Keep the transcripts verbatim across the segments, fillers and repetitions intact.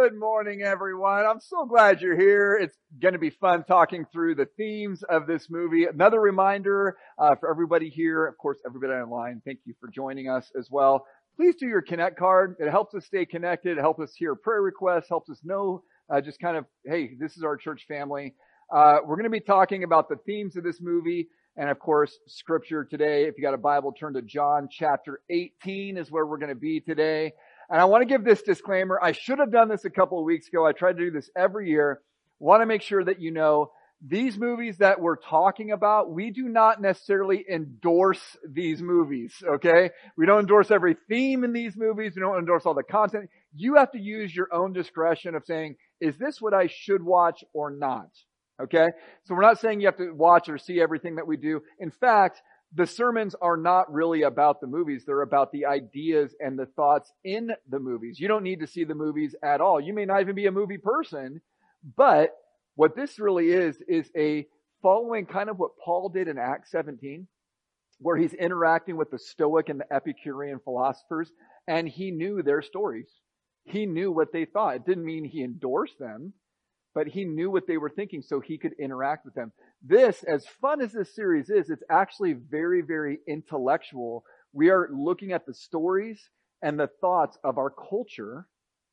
Good morning, everyone. I'm so glad you're here. It's going to be fun talking through the themes of this movie. Another reminder uh, for everybody here, of course, everybody online, thank you for joining us as well. Please do your Connect card. It helps us stay connected. It helps us hear prayer requests, helps us know uh, just kind of, hey, this is our church family. Uh, we're going to be talking about the themes of this movie and, of course, scripture today. If you got a Bible, turn to John chapter eighteen is where we're going to be today. And I want to give this disclaimer. I should have done this a couple of weeks ago. I try to do this every year. Want to make sure that you know these movies that we're talking about, we do not necessarily endorse these movies, okay? We don't endorse every theme in these movies. We don't endorse all the content. You have to use your own discretion of saying, is this what I should watch or not? Okay? So we're not saying you have to watch or see everything that we do. In fact, the sermons are not really about the movies. They're about the ideas and the thoughts in the movies. You don't need to see the movies at all. You may not even be a movie person, but what this really is, is a following kind of what Paul did in Acts seventeen, where he's interacting with the Stoic and the Epicurean philosophers, and he knew their stories. He knew what they thought. It didn't mean he endorsed them, but he knew what they were thinking so he could interact with them. This, as fun as this series is, it's actually very, very intellectual. We are looking at the stories and the thoughts of our culture,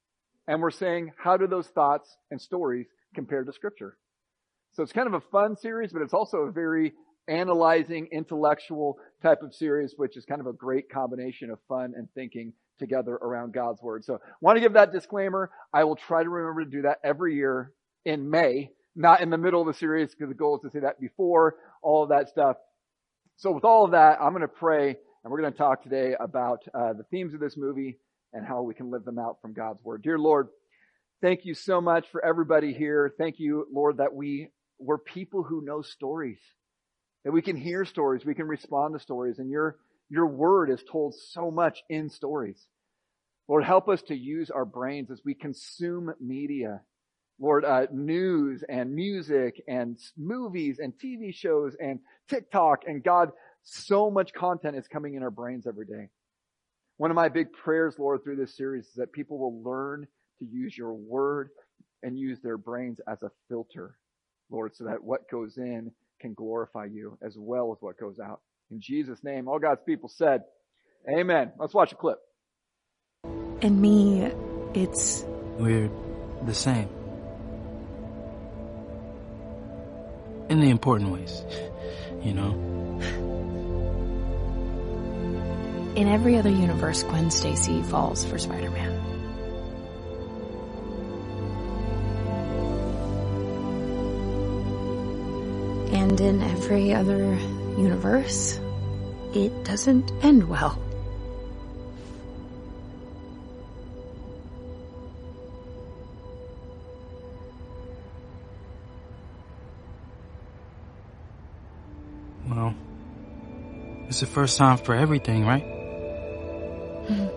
and we're saying, how do those thoughts and stories compare to Scripture? So it's kind of a fun series, but it's also a very analyzing, intellectual type of series, which is kind of a great combination of fun and thinking together around God's Word. So I want to give that disclaimer. I will try to remember to do that every year in May, not in the middle of the series, because the goal is to say that before all of that stuff. So with all of that, I'm going to pray, and we're going to talk today about uh, the themes of this movie and how we can live them out from God's Word. Dear Lord, thank you so much for everybody here. Thank you, Lord, that we, we're people who know stories, that we can hear stories, we can respond to stories, and your, your Word is told so much in stories. Lord, help us to use our brains as we consume media. Lord, uh, news and music and movies and T V shows and TikTok, and God, so much content is coming in our brains every day. One of my big prayers, Lord, through this series is that people will learn to use your Word and use their brains as a filter, Lord, so that what goes in can glorify you as well as what goes out. In Jesus' name, all God's people said, amen. Let's watch a clip. And me, it's... We're the same. In the important ways, you know. In every other universe, Gwen Stacy falls for Spider-Man. And in every other universe, it doesn't end well. Well, it's the first time for everything, right? Mm-hmm.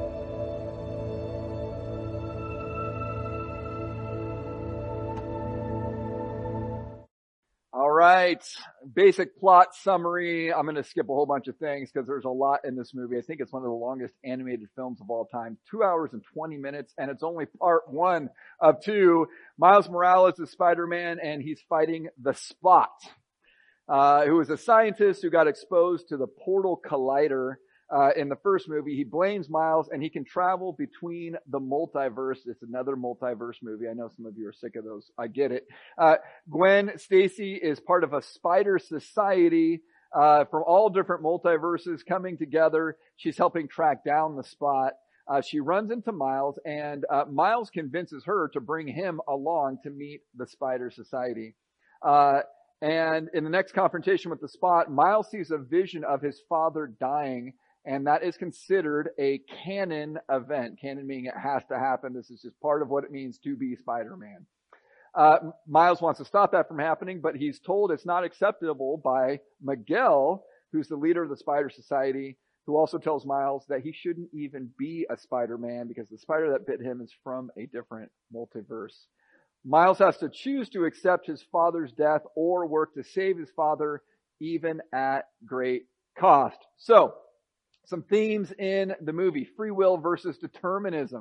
All right. Basic plot summary. I'm going to skip a whole bunch of things because there's a lot in this movie. I think it's one of the longest animated films of all time. Two hours and twenty minutes, and it's only part one of two. Miles Morales is Spider-Man, and he's fighting the Spot. Uh, who is a scientist who got exposed to the portal collider uh, in the first movie. He blames Miles, and he can travel between the multiverse. It's another multiverse movie. I know some of you are sick of those. I get it. Uh, Gwen Stacy is part of a spider society uh, from all different multiverses coming together. She's helping track down the Spot. Uh, she runs into Miles, and uh, Miles convinces her to bring him along to meet the Spider Society. Uh, And in the next confrontation with the Spot, Miles sees a vision of his father dying, and that is considered a canon event. Canon meaning it has to happen. This is just part of what it means to be Spider-Man. Uh, Miles wants to stop that from happening, but he's told it's not acceptable by Miguel, who's the leader of the Spider Society, who also tells Miles that he shouldn't even be a Spider-Man because the spider that bit him is from a different multiverse. Miles has to choose to accept his father's death or work to save his father, even at great cost. So, some themes in the movie. Free will versus determinism.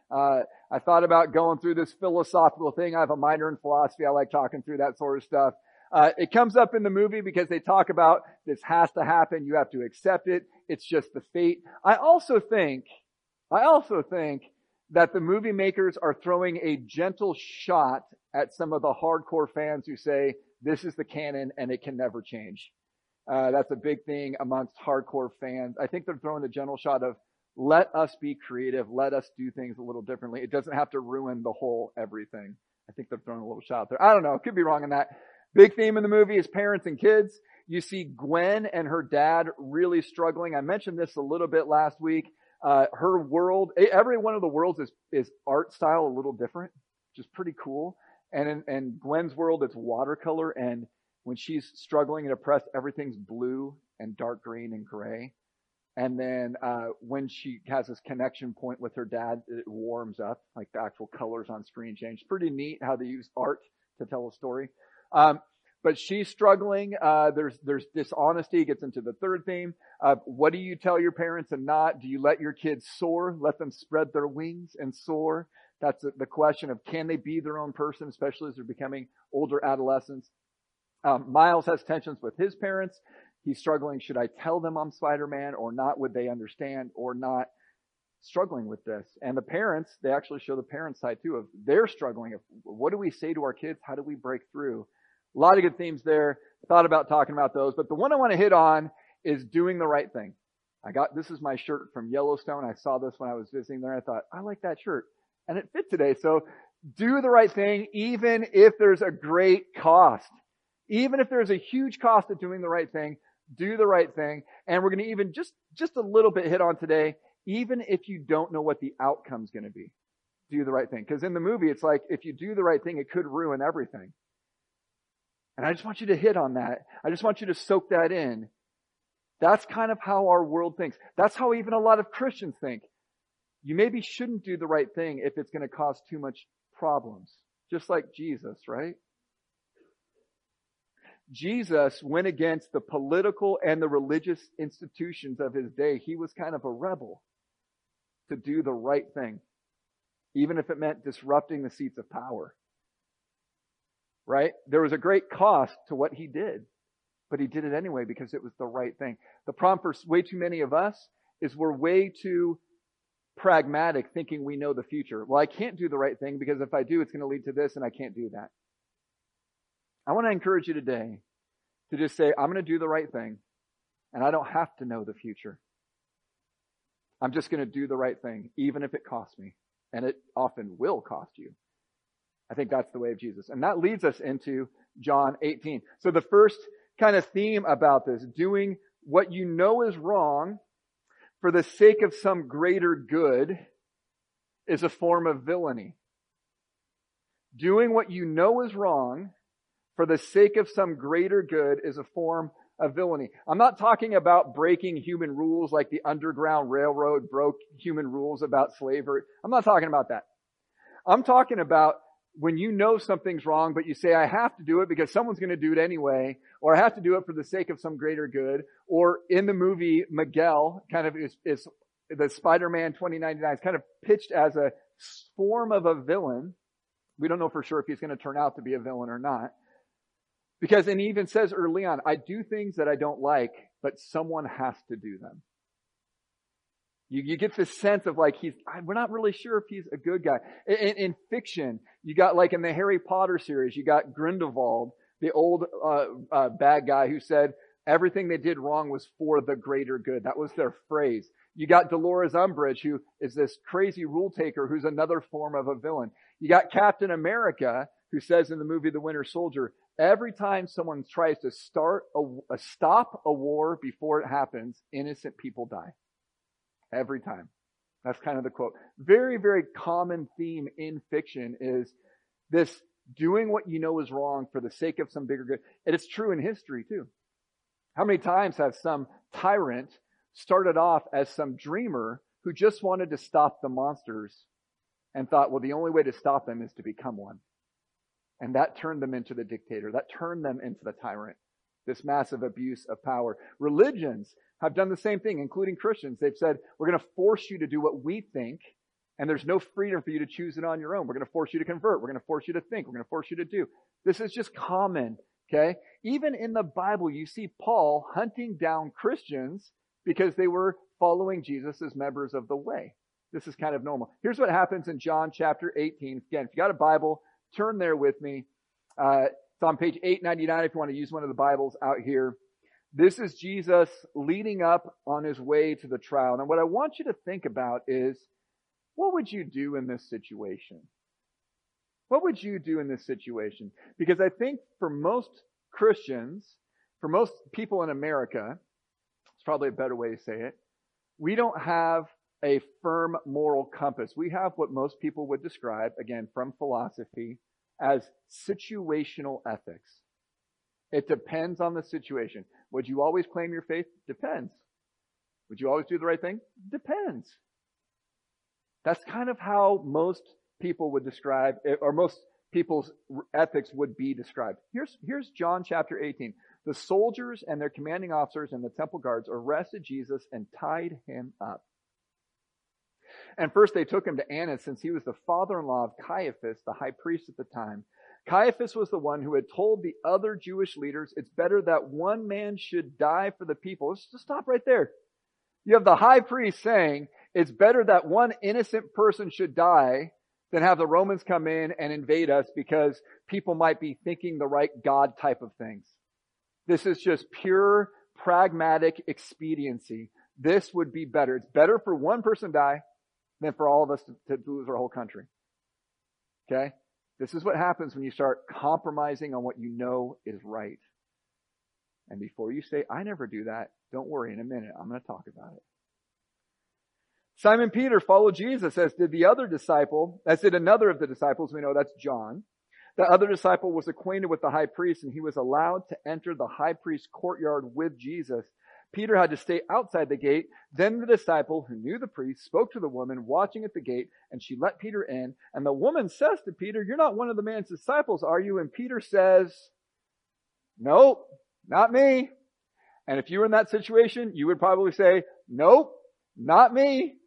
Uh, I thought about going through this philosophical thing. I have a minor in philosophy. I like talking through that sort of stuff. Uh, it comes up in the movie because they talk about this has to happen. You have to accept it. It's just the fate. I also think, I also think that the movie makers are throwing a gentle shot at some of the hardcore fans who say this is the canon and it can never change. Uh, that's a big thing amongst hardcore fans. I think they're throwing a gentle shot of let us be creative. Let us do things a little differently. It doesn't have to ruin the whole everything. I think they're throwing a little shot there. I don't know. Could be wrong on that. Big theme in the movie is parents and kids. You see Gwen and her dad really struggling. I mentioned this a little bit last week. Uh, her world, every one of the worlds is, is art style a little different, which is pretty cool. And in, in Gwen's world, it's watercolor. And when she's struggling and depressed, everything's blue and dark green and gray. And then, uh, when she has this connection point with her dad, it warms up, like the actual colors on screen change. Pretty neat how they use art to tell a story. Um, but she's struggling. Uh, there's, there's dishonesty, gets into the third theme. Uh, what do you tell your parents and not? Do you let your kids soar? Let them spread their wings and soar? That's the question of can they be their own person, especially as they're becoming older adolescents. Um, Miles has tensions with his parents. He's struggling. Should I tell them I'm Spider-Man or not? Would they understand or not? Struggling with this. And the parents, they actually show the parent side too of they're struggling. Of what do we say to our kids? How do we break through? A lot of good themes there. Thought about talking about those, but the one I want to hit on is doing the right thing. I got, this is my shirt from Yellowstone. I saw this when I was visiting there. I thought, I like that shirt and it fit today. So do the right thing, even if there's a great cost, even if there's a huge cost of doing the right thing, do the right thing. And we're going to even just, just a little bit hit on today, even if you don't know what the outcome's going to be, do the right thing. Because in the movie, it's like, if you do the right thing, it could ruin everything. And I just want you to hit on that. I just want you to soak that in. That's kind of how our world thinks. That's how even a lot of Christians think. You maybe shouldn't do the right thing if it's going to cause too much problems. Just like Jesus, right? Jesus went against the political and the religious institutions of his day. He was kind of a rebel to do the right thing, even if it meant disrupting the seats of power. Right? There was a great cost to what he did, but he did it anyway because it was the right thing. The problem for way too many of us is we're way too pragmatic, thinking we know the future. Well, I can't do the right thing because if I do, it's going to lead to this and I can't do that. I want to encourage you today to just say, I'm going to do the right thing and I don't have to know the future. I'm just going to do the right thing, even if it costs me. And it often will cost you. I think that's the way of Jesus. And that leads us into John eighteen. So the first kind of theme about this, doing what you know is wrong for the sake of some greater good, is a form of villainy. Doing what you know is wrong for the sake of some greater good is a form of villainy. I'm not talking about breaking human rules like the Underground Railroad broke human rules about slavery. I'm not talking about that. I'm talking about when you know something's wrong, but you say, I have to do it because someone's going to do it anyway, or I have to do it for the sake of some greater good. Or in the movie, Miguel kind of is, is the Spider-Man twenty ninety-nine is kind of pitched as a form of a villain. We don't know for sure if he's going to turn out to be a villain or not. Because, and he even says early on, I do things that I don't like, but someone has to do them. You, you get this sense of like, he's, we're not really sure if he's a good guy. In, in fiction, you got like in the Harry Potter series, you got Grindelwald, the old uh, uh, bad guy who said everything they did wrong was for the greater good. That was their phrase. You got Dolores Umbridge, who is this crazy rule taker who's another form of a villain. You got Captain America, who says in the movie The Winter Soldier, every time someone tries to start a, a stop a war before it happens, innocent people die. Every time. That's kind of the quote. Very, very common theme in fiction is this doing what you know is wrong for the sake of some bigger good. And it's true in history too. How many times have some tyrant started off as some dreamer who just wanted to stop the monsters and thought, well, the only way to stop them is to become one. And that turned them into the dictator. That turned them into the tyrant. This massive abuse of power. Religions have done the same thing, including Christians. They've said, we're going to force you to do what we think And there's no freedom for you to choose it on your own. We're going to force you to convert. We're going to force you to think. We're going to force you to do. This is just common, okay? Even in the Bible, you see Paul hunting down Christians because they were following Jesus as members of the way. This is kind of normal. Here's what happens in John chapter eighteen. Again, if you got a Bible, turn there with me. Uh, it's on page eight ninety-nine if you want to use one of the Bibles out here. This is Jesus leading up on his way to the trial. And what I want you to think about is, what would you do in this situation? What would you do in this situation? Because I think for most Christians, for most people in America, it's probably a better way to say it, we don't have a firm moral compass. We have what most people would describe, again, from philosophy, as situational ethics. It depends on the situation. Would you always claim your faith? Depends. Would you always do the right thing? Depends. That's kind of how most people would describe, or most people's ethics would be described. Here's, here's John chapter eighteen. The soldiers and their commanding officers and the temple guards arrested Jesus and tied him up. And first they took him to Annas, since he was the father-in-law of Caiaphas, the high priest at the time. Caiaphas was the one who had told the other Jewish leaders, it's better that one man should die for the people. Let's just stop right there. You have the high priest saying, it's better that one innocent person should die than have the Romans come in and invade us because people might be thinking the right God type of things. This is just pure pragmatic expediency. This would be better. It's better for one person to die than for all of us to, to lose our whole country. Okay? This is what happens when you start compromising on what you know is right. And before you say, I never do that, don't worry, in a minute, I'm going to talk about it. Simon Peter followed Jesus, as did the other disciple, as did another of the disciples. We know that's John. The other disciple was acquainted with the high priest, and he was allowed to enter the high priest's courtyard with Jesus. Peter had to stay outside the gate. Then the disciple, who knew the priest, spoke to the woman watching at the gate, and she let Peter in. And the woman says to Peter, you're not one of the man's disciples, are you? And Peter says, nope, not me. And if you were in that situation, you would probably say, nope, not me.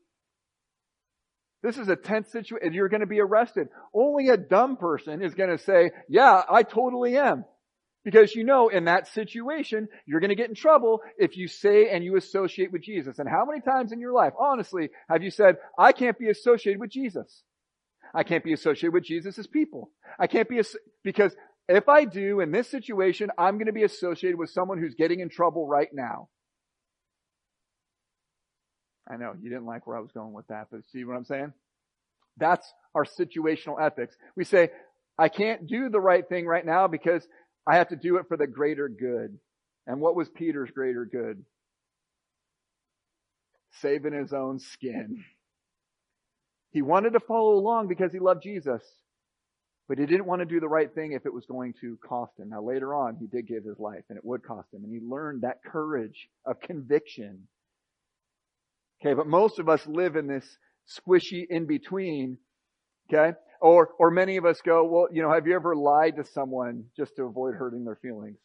This is a tense situation. You're going to be arrested. Only a dumb person is going to say, yeah, I totally am. Because you know, in that situation, you're going to get in trouble if you say and you associate with Jesus. And how many times in your life, honestly, have you said, I can't be associated with Jesus? I can't be associated with Jesus' people. I can't be, because if I do, in this situation, I'm going to be associated with someone who's getting in trouble right now. I know, you didn't like where I was going with that, but see what I'm saying? That's our situational ethics. We say, I can't do the right thing right now because I have to do it for the greater good. And what was Peter's greater good? Saving his own skin. He wanted to follow along because he loved Jesus, but he didn't want to do the right thing if it was going to cost him. Now later on, he did give his life and it would cost him. And he learned that courage of conviction. Okay, but most of us live in this squishy in-between, okay? Or, or many of us go, well, you know, have you ever lied to someone just to avoid hurting their feelings?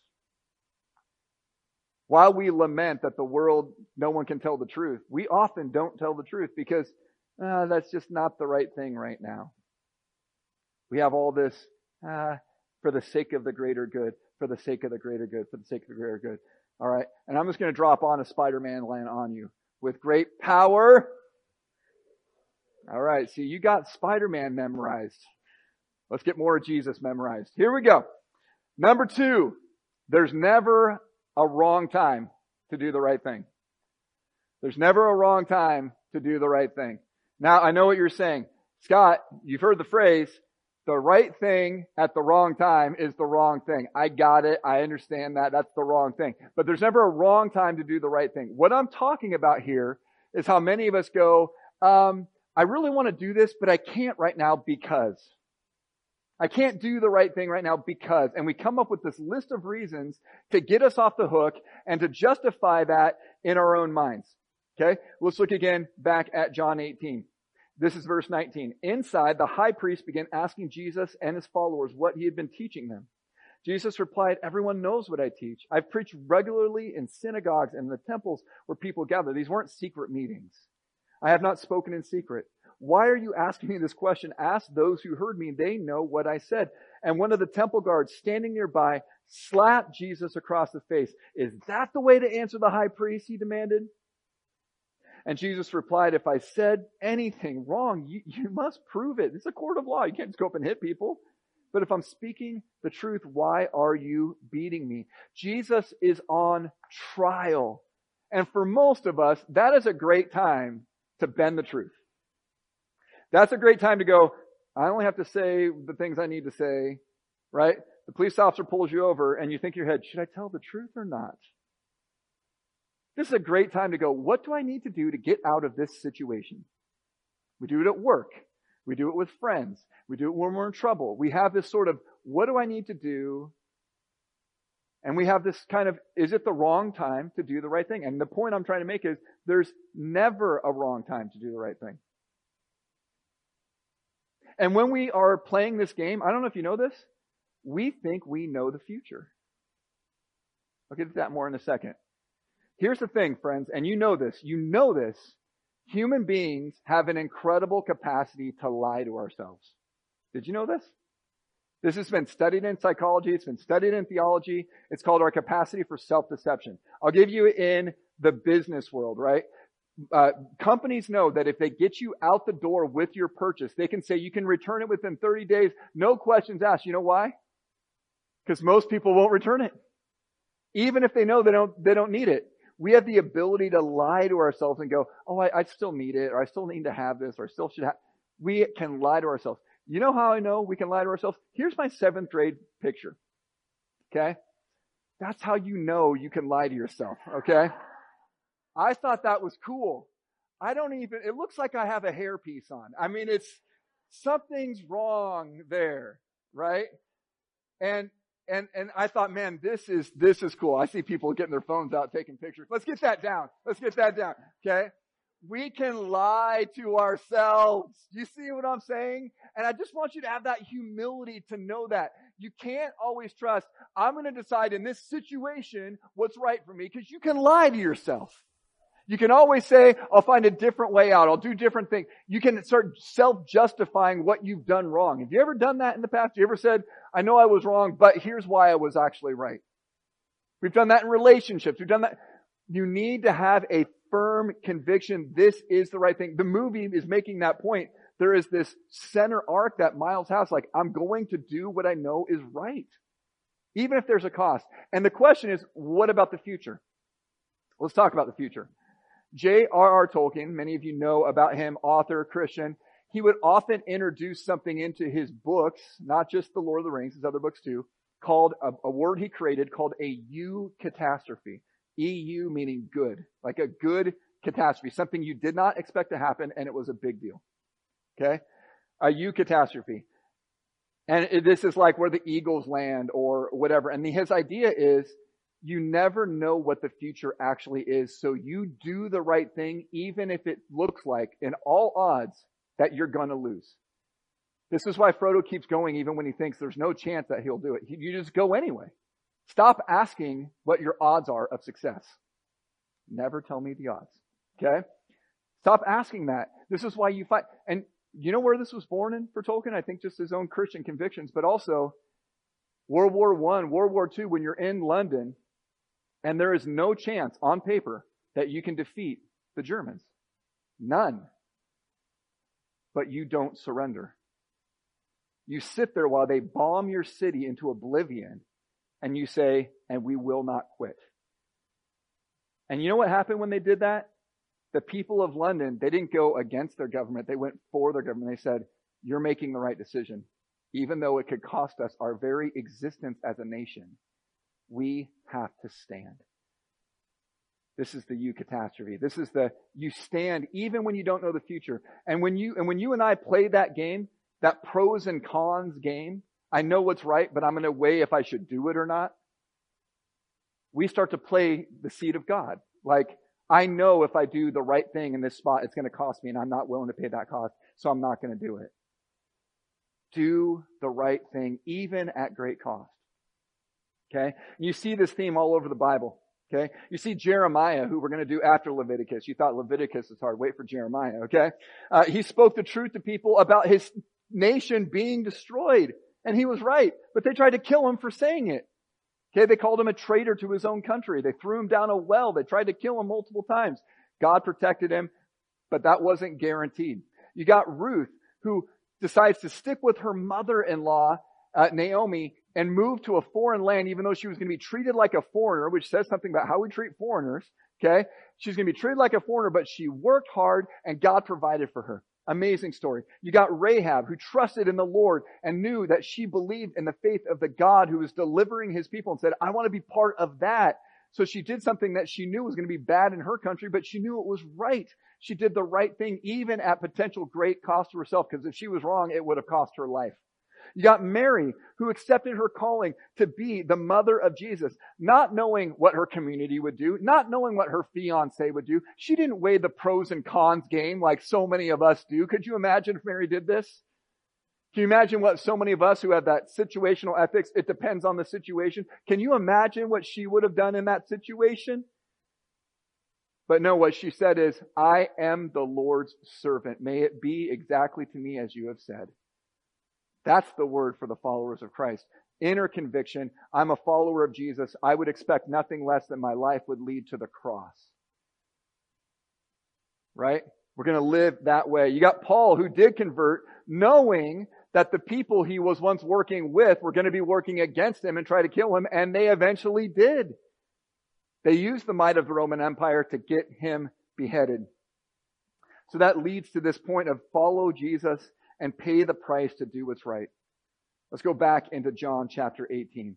While we lament that the world, no one can tell the truth, we often don't tell the truth because uh, that's just not the right thing right now. We have all this, uh, for the sake of the greater good, for the sake of the greater good, for the sake of the greater good. All right, and I'm just going to drop on a Spider-Man land on you. With great power. All right, see, you got Spider-Man memorized. Let's get more of Jesus memorized. Here we go. Number two, there's never a wrong time to do the right thing. There's never a wrong time to do the right thing. Now, I know what you're saying. Scott, you've heard the phrase, the right thing at the wrong time is the wrong thing. I got it. I understand that. That's the wrong thing. But there's never a wrong time to do the right thing. What I'm talking about here is how many of us go, um, I really want to do this, but I can't right now because. I can't do the right thing right now because. And we come up with this list of reasons to get us off the hook and to justify that in our own minds. Okay? Let's look again back at John eighteen. This is verse nineteen. Inside, the high priest began asking Jesus and his followers what he had been teaching them. Jesus replied, everyone knows what I teach. I've preached regularly in synagogues and in the temples where people gather. These weren't secret meetings. I have not spoken in secret. Why are you asking me this question? Ask those who heard me. They know what I said. And one of the temple guards standing nearby slapped Jesus across the face. Is that the way to answer the high priest? He demanded. And Jesus replied, if I said anything wrong, you, you must prove it. It's a court of law. You can't just go up and hit people. But if I'm speaking the truth, why are you beating me? Jesus is on trial. And for most of us, that is a great time to bend the truth. That's a great time to go, I only have to say the things I need to say, right? The police officer pulls you over and you think in your head, should I tell the truth or not? This is a great time to go, what do I need to do to get out of this situation? We do it at work. We do it with friends. We do it when we're in trouble. We have this sort of, what do I need to do? And we have this kind of, is it the wrong time to do the right thing? And the point I'm trying to make is, there's never a wrong time to do the right thing. And when we are playing this game, I don't know if you know this, we think we know the future. I'll get to that more in a second. Here's the thing, friends, and you know this, you know this, human beings have an incredible capacity to lie to ourselves. Did you know this? This has been studied in psychology, it's been studied in theology, it's called our capacity for self-deception. I'll give you in the business world, right? Uh, companies know that if they get you out the door with your purchase, they can say you can return it within thirty days, no questions asked. You know why? Because most people won't return it. Even if they know they don't, they don't need it. We have the ability to lie to ourselves and go, oh, I, I still need it, or I still need to have this, or I still should have. We can lie to ourselves. You know how I know we can lie to ourselves? Here's my seventh grade picture. Okay? That's how you know you can lie to yourself. Okay? I thought that was cool. I don't even, it looks like I have a hairpiece on. I mean, it's, something's wrong there, right? And, and, and I thought, man, this is, this is cool. I see people getting their phones out, taking pictures. Let's get that down. Let's get that down. Okay? We can lie to ourselves. You see what I'm saying? And I just want you to have that humility to know that. You can't always trust, I'm going to decide in this situation what's right for me, because you can lie to yourself. You can always say, I'll find a different way out. I'll do different things. You can start self-justifying what you've done wrong. Have you ever done that in the past? Have you ever said, I know I was wrong, but here's why I was actually right? We've done that in relationships. We've done that. You need to have a firm conviction. This is the right thing. The movie is making that point. There is this center arc that Miles has, like, I'm going to do what I know is right, even if there's a cost. And the question is, what about the future? Let's talk about the future. J R R Tolkien, many of you know about him, author, Christian. He would often introduce something into his books, not just the Lord of the Rings, his other books too, called a, a word he created called a eucatastrophe. E U meaning good, like a good catastrophe, something you did not expect to happen and it was a big deal. Okay? A eucatastrophe. And it, this is like where the eagles land or whatever. And the, his idea is, you never know what the future actually is, so you do the right thing even if it looks like, in all odds, that you're gonna lose. This is why Frodo keeps going even when he thinks there's no chance that he'll do it. You just go anyway. Stop asking what your odds are of success. Never tell me the odds. Okay? Stop asking that. This is why you fight. And you know where this was born in for Tolkien? I think just his own Christian convictions, but also World War One, World War Two, when you're in London, and there is no chance on paper that you can defeat the Germans. None. But you don't surrender. You sit there while they bomb your city into oblivion, and you say, and we will not quit. And you know what happened when they did that? The people of London, they didn't go against their government. They went for their government. They said, you're making the right decision. Even though it could cost us our very existence as a nation, we have to stand. This is the eucatastrophe. This is the, you stand even when you don't know the future. And when you, and when you and I play that game, that pros and cons game, I know what's right, but I'm going to weigh if I should do it or not. We start to play the seed of God. Like, I know if I do the right thing in this spot, it's going to cost me, and I'm not willing to pay that cost, so I'm not going to do it. Do the right thing, even at great cost. Okay? You see this theme all over the Bible. Okay. You see Jeremiah, who we're going to do after Leviticus. You thought Leviticus is hard. Wait for Jeremiah. Okay. Uh, he spoke the truth to people about his nation being destroyed. And he was right. But they tried to kill him for saying it. Okay. They called him a traitor to his own country. They threw him down a well. They tried to kill him multiple times. God protected him, but that wasn't guaranteed. You got Ruth, who decides to stick with her mother-in-law, uh, Naomi, and move to a foreign land, even though she was going to be treated like a foreigner, which says something about how we treat foreigners. Okay. She's going to be treated like a foreigner, but she worked hard and God provided for her. Amazing story. You got Rahab, who trusted in the Lord and knew that she believed in the faith of the God who was delivering his people and said, I want to be part of that. So she did something that she knew was going to be bad in her country, but she knew it was right. She did the right thing, even at potential great cost to herself, because if she was wrong, it would have cost her life. You got Mary, who accepted her calling to be the mother of Jesus, not knowing what her community would do, not knowing what her fiancé would do. She didn't weigh the pros and cons game like so many of us do. Could you imagine if Mary did this? Can you imagine what so many of us who have that situational ethics, it depends on the situation. Can you imagine what she would have done in that situation? But no, what she said is, I am the Lord's servant. May it be exactly to me as you have said. That's the word for the followers of Christ. Inner conviction. I'm a follower of Jesus. I would expect nothing less than my life would lead to the cross. Right? We're going to live that way. You got Paul, who did convert, knowing that the people he was once working with were going to be working against him and try to kill him, and they eventually did. They used the might of the Roman Empire to get him beheaded. So that leads to this point of follow Jesus and pay the price to do what's right. Let's go back into John chapter eighteen.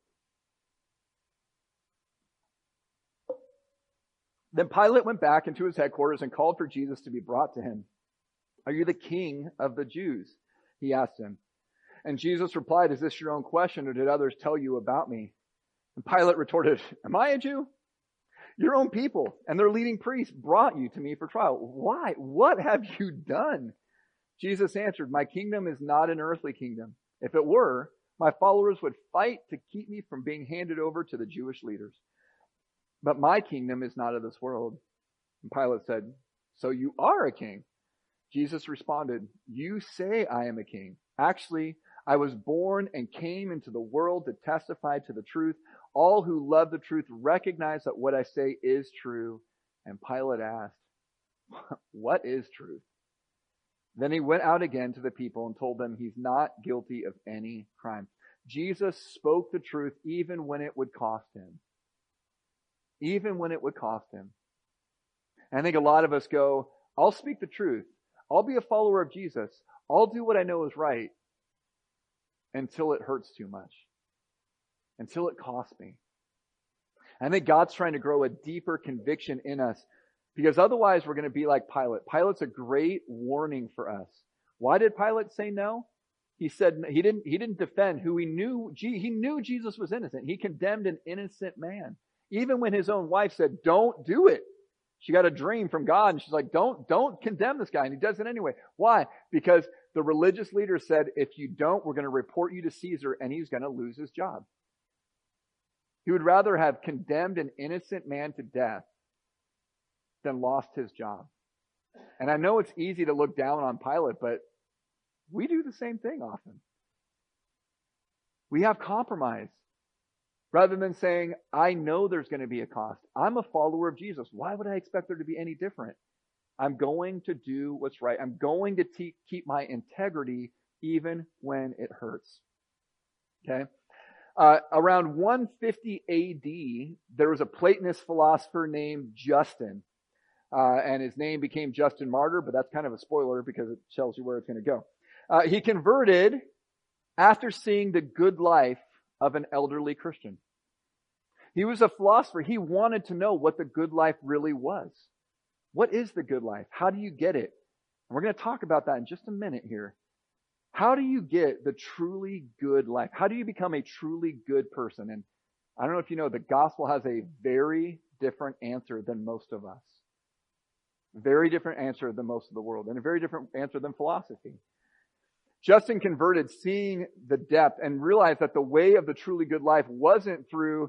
Then Pilate went back into his headquarters and called for Jesus to be brought to him. Are you the king of the Jews? He asked him. And Jesus replied, is this your own question, or did others tell you about me? And Pilate retorted, am I a Jew? Your own people and their leading priests brought you to me for trial. Why? What have you done? Jesus answered, my kingdom is not an earthly kingdom. If it were, my followers would fight to keep me from being handed over to the Jewish leaders. But my kingdom is not of this world. And Pilate said, so you are a king? Jesus responded, you say I am a king. Actually, I was born and came into the world to testify to the truth. All who love the truth recognize that what I say is true. And Pilate asked, what is truth? Then he went out again to the people and told them he's not guilty of any crime. Jesus spoke the truth even when it would cost him. Even when it would cost him. And I think a lot of us go, I'll speak the truth. I'll be a follower of Jesus. I'll do what I know is right until it hurts too much. Until it costs me. I think God's trying to grow a deeper conviction in us, because otherwise we're going to be like Pilate. Pilate's a great warning for us. Why did Pilate say no? He said he didn't, he didn't defend who he knew. He knew Jesus was innocent. He condemned an innocent man. Even when his own wife said, don't do it. She got a dream from God and she's like, don't, don't condemn this guy. And he does it anyway. Why? Because the religious leader said, if you don't, we're going to report you to Caesar and he's going to lose his job. He would rather have condemned an innocent man to death than lost his job. And I know it's easy to look down on Pilate, but we do the same thing often. We have compromise. Rather than saying, I know there's going to be a cost. I'm a follower of Jesus. Why would I expect there to be any different? I'm going to do what's right. I'm going to te- keep my integrity even when it hurts. Okay? Uh, around one fifty A D, there was a Platonist philosopher named Justin. Uh, and his name became Justin Martyr, but that's kind of a spoiler because it tells you where it's going to go. Uh, he converted after seeing the good life of an elderly Christian. He was a philosopher. He wanted to know what the good life really was. What is the good life? How do you get it? And we're going to talk about that in just a minute here. How do you get the truly good life? How do you become a truly good person? And I don't know if you know, the gospel has a very different answer than most of us. Very different answer than most of the world, and a very different answer than philosophy. Justin converted seeing the depth and realized that the way of the truly good life wasn't through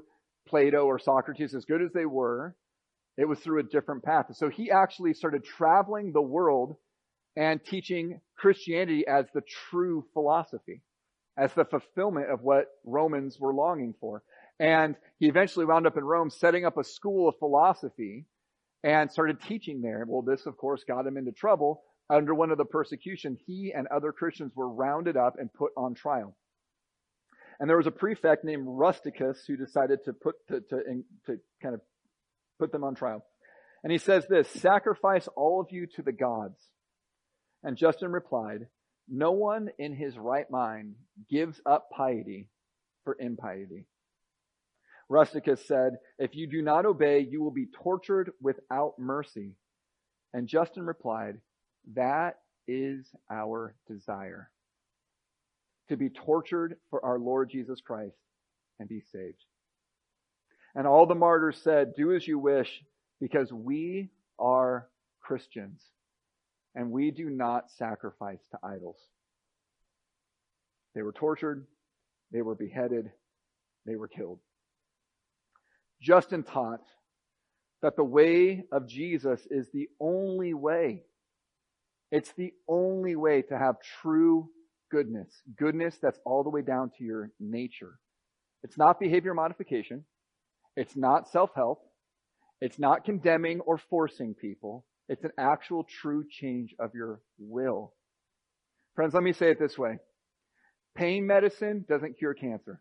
Plato or Socrates, as good as they were, it was through a different path. So he actually started traveling the world and teaching Christianity as the true philosophy, as the fulfillment of what Romans were longing for. And he eventually wound up in Rome setting up a school of philosophy and started teaching there. Well, this, of course, got him into trouble. Under one of the persecution, he and other Christians were rounded up and put on trial. And there was a prefect named Rusticus who decided to put to, to, to kind of put them on trial. And he says this, "Sacrifice all of you to the gods." And Justin replied, "No one in his right mind gives up piety for impiety." Rusticus said, "If you do not obey, you will be tortured without mercy." And Justin replied, "That is our desire, to be tortured for our Lord Jesus Christ and be saved." And all the martyrs said, "Do as you wish, because we are Christians, and we do not sacrifice to idols." They were tortured, they were beheaded, they were killed. Justin taught that the way of Jesus is the only way. It's the only way to have true goodness. Goodness that's all the way down to your nature. It's not behavior modification. It's not self-help. It's not condemning or forcing people. It's an actual true change of your will. Friends, let me say it this way. Pain medicine doesn't cure cancer.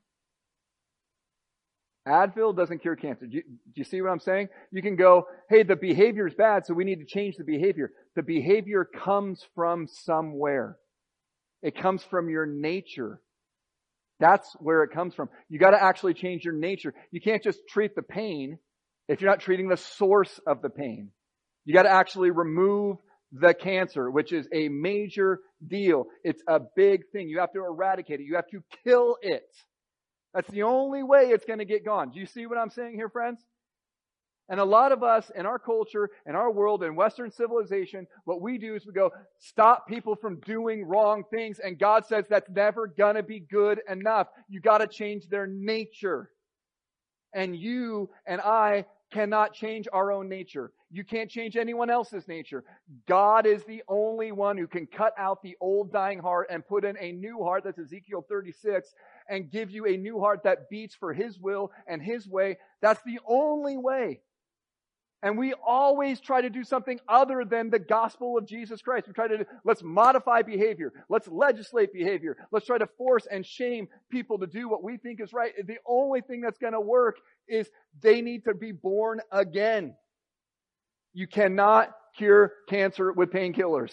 Advil doesn't cure cancer. Do you, do you see what I'm saying? You can go, hey, the behavior is bad, so we need to change the behavior. The behavior comes from somewhere. It comes from your nature. That's where it comes from. You got to actually change your nature. You can't just treat the pain if you're not treating the source of the pain. You got to actually remove the cancer, which is a major deal. It's a big thing. You have to eradicate it. You have to kill it. That's the only way it's going to get gone. Do you see what I'm saying here, friends? And a lot of us in our culture, in our world, in Western civilization, what we do is we go, stop people from doing wrong things. And God says that's never going to be good enough. You got to change their nature. And you and I cannot change our own nature. You can't change anyone else's nature. God is the only one who can cut out the old dying heart and put in a new heart, that's Ezekiel thirty-six, and give you a new heart that beats for His will and His way. That's the only way. And we always try to do something other than the gospel of Jesus Christ. We try to, do, let's modify behavior. Let's legislate behavior. Let's try to force and shame people to do what we think is right. The only thing that's going to work is they need to be born again. You cannot cure cancer with painkillers.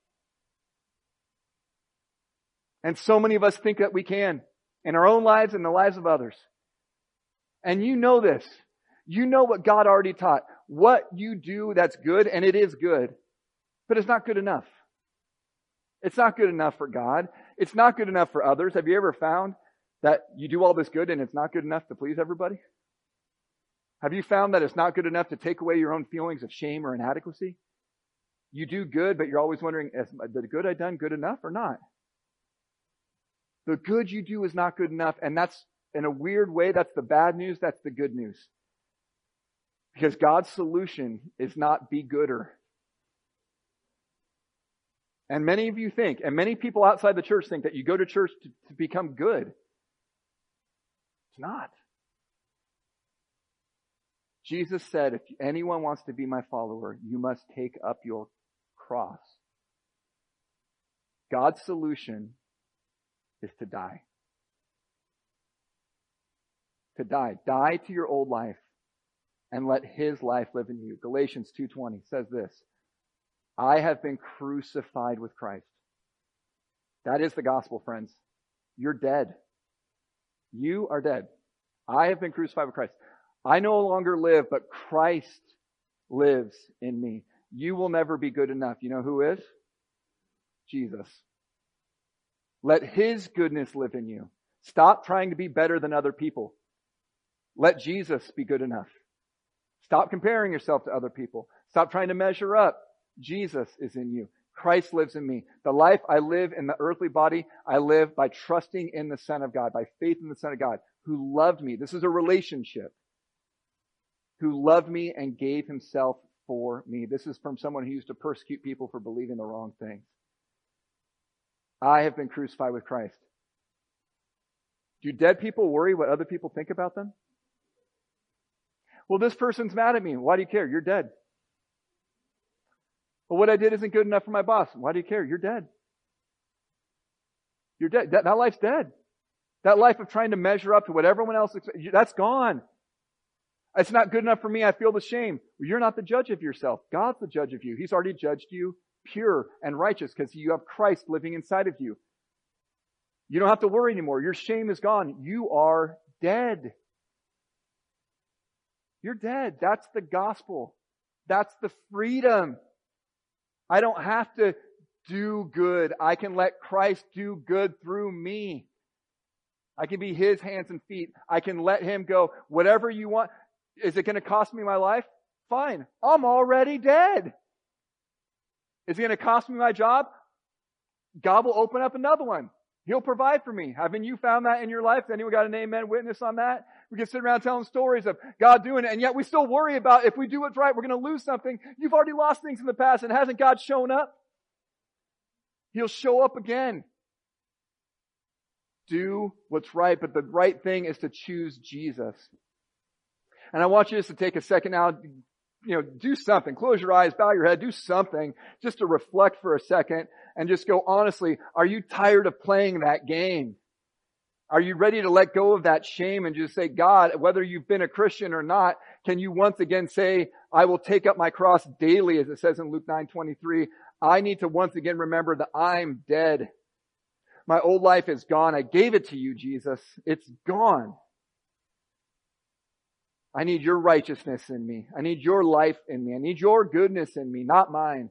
And so many of us think that we can in our own lives and the lives of others. And you know this. You know what God already taught. What you do that's good, and it is good, but it's not good enough. It's not good enough for God. It's not good enough for others. Have you ever found that you do all this good and it's not good enough to please everybody? Have you found that it's not good enough to take away your own feelings of shame or inadequacy? You do good, but you're always wondering, is the good I done good enough or not? The good you do is not good enough, and that's, in a weird way, that's the bad news, that's the good news. Because God's solution is not be gooder. And many of you think, and many people outside the church think that you go to church to, to become good. It's not. Jesus said, if anyone wants to be my follower, you must take up your cross. God's solution is to die. To die. Die to your old life and let His life live in you. Galatians two twenty says this, I have been crucified with Christ. That is the gospel, friends. You're dead. You are dead. I have been crucified with Christ. I no longer live, but Christ lives in me. You will never be good enough. You know who is? Jesus. Let His goodness live in you. Stop trying to be better than other people. Let Jesus be good enough. Stop comparing yourself to other people. Stop trying to measure up. Jesus is in you. Christ lives in me. The life I live in the earthly body, I live by trusting in the Son of God, by faith in the Son of God, who loved me. This is a relationship. who loved me and gave himself for me. This is from someone who used to persecute people for believing the wrong things. I have been crucified with Christ. Do dead people worry what other people think about them? Well, this person's mad at me. Why do you care? You're dead. Well, what I did isn't good enough for my boss. Why do you care? You're dead. You're dead. That, that life's dead. That life of trying to measure up to what everyone else expects, that's gone. It's not good enough for me. I feel the shame. Well, you're not the judge of yourself. God's the judge of you. He's already judged you pure and righteous because you have Christ living inside of you. You don't have to worry anymore. Your shame is gone. You are dead. You're dead. That's the gospel. That's the freedom. I don't have to do good. I can let Christ do good through me. I can be His hands and feet. I can let Him go. Whatever you want. Is it going to cost me my life? Fine. I'm already dead. Is it going to cost me my job? God will open up another one. He'll provide for me. Haven't you found that in your life? Anyone got an amen witness on that? We can sit around telling stories of God doing it, and yet we still worry about if we do what's right, we're going to lose something. You've already lost things in the past, and hasn't God shown up? He'll show up again. Do what's right, but the right thing is to choose Jesus. And I want you just to take a second now, you know, do something. Close your eyes, bow your head, do something just to reflect for a second and just go, honestly, are you tired of playing that game? Are you ready to let go of that shame and just say, God, whether you've been a Christian or not, can you once again say, I will take up my cross daily, as it says in Luke nine twenty-three. I need to once again remember that I'm dead. My old life is gone. I gave it to you, Jesus. It's gone. I need your righteousness in me. I need your life in me. I need your goodness in me, not mine.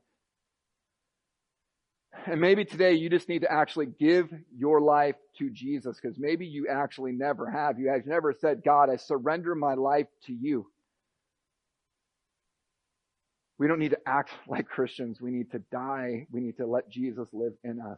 And maybe today you just need to actually give your life to Jesus, because maybe you actually never have. You have never said, God, I surrender my life to you. We don't need to act like Christians. We need to die. We need to let Jesus live in us.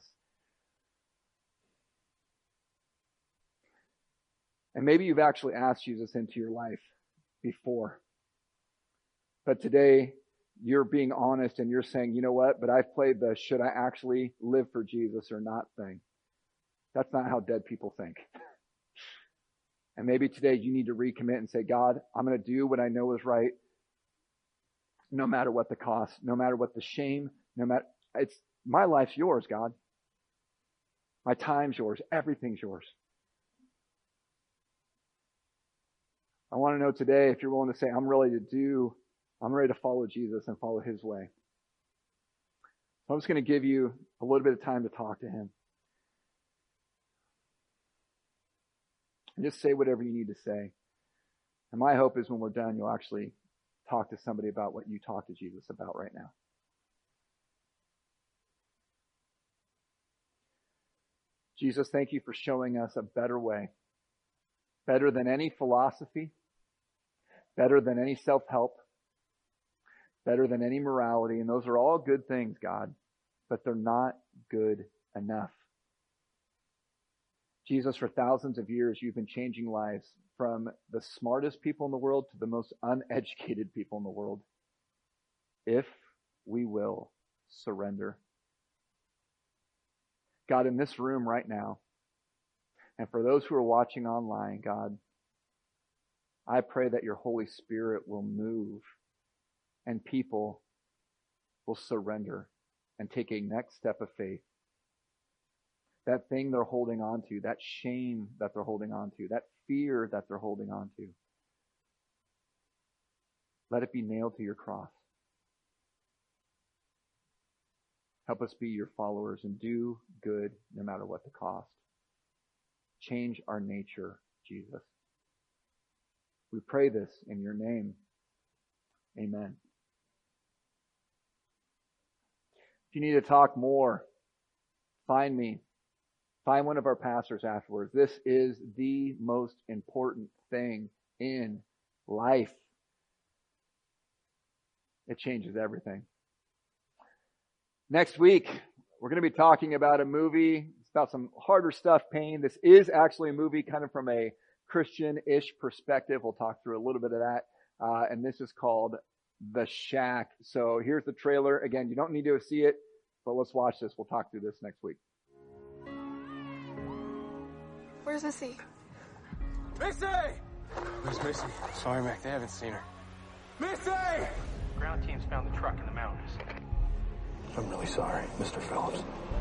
And maybe you've actually asked Jesus into your life before. But today, you're being honest and you're saying, you know what, but I've played the should I actually live for Jesus or not thing. That's not how dead people think. And maybe today you need to recommit and say, God, I'm going to do what I know is right, no matter what the cost, no matter what the shame, no matter, it's, my life's yours, God. My time's yours. Everything's yours. I want to know today if you're willing to say, I'm ready to do, I'm ready to follow Jesus and follow His way. So I'm just going to give you a little bit of time to talk to Him. And just say whatever you need to say. And my hope is when we're done, you'll actually talk to somebody about what you talk to Jesus about right now. Jesus, thank you for showing us a better way. Better than any philosophy. Better than any self-help. Better than any morality. And those are all good things, God. But they're not good enough. Jesus, for thousands of years, you've been changing lives from the smartest people in the world to the most uneducated people in the world. If we will surrender. God, in this room right now, and for those who are watching online, God, I pray that your Holy Spirit will move and people will surrender and take a next step of faith. That thing they're holding on to, that shame that they're holding on to, that fear that they're holding on to, let it be nailed to your cross. Help us be your followers and do good no matter what the cost. Change our nature, Jesus. We pray this in your name. Amen. If you need to talk more, find me. Find one of our pastors afterwards. This is the most important thing in life. It changes everything. Next week, we're going to be talking about a movie. It's about some harder stuff, pain. This is actually a movie kind of from a Christian-ish perspective. We'll talk through a little bit of that Uh, and this is called The Shack. So here's the trailer. Again, you don't need to see it, but let's watch this. We'll talk through this next week. Where's Missy? Missy! Where's Missy? Sorry, Mac, they haven't seen her. Missy! Ground teams found the truck in the mountains. I'm really sorry, Mister Phillips.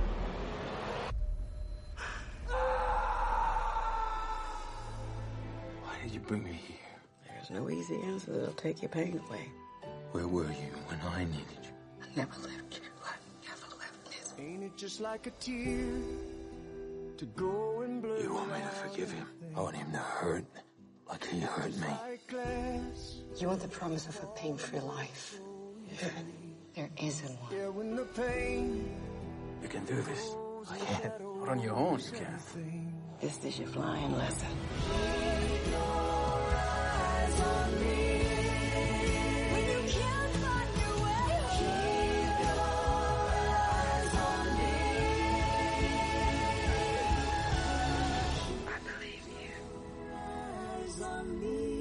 Why did you bring me here? There's no easy answer that'll take your pain away. Where were you when I needed you? I never left you. I never left this. Ain't it just like a tear to go and blur? You want me to forgive him? I want him to hurt like he hurt me. You want the promise of a pain-free life. There isn't one. Yeah, when the pain You can do this. I can't. Not on your own, you can't. This is your flying lesson. on me.